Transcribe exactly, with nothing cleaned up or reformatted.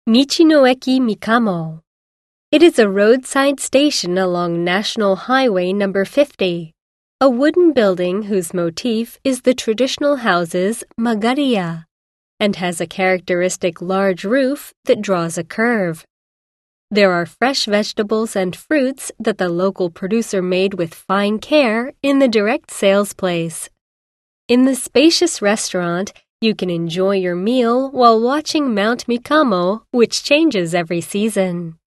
Michinoeki Mikamo. It is a roadside station along National Highway number fifty, a wooden building whose motif is the traditional house's magariya, and has a characteristic large roof that draws a curve. There are fresh vegetables and fruits that the local producer made with fine care in the direct sales place. In the spacious restaurant, you can enjoy your meal while watching Mount Mikamo, which changes every season.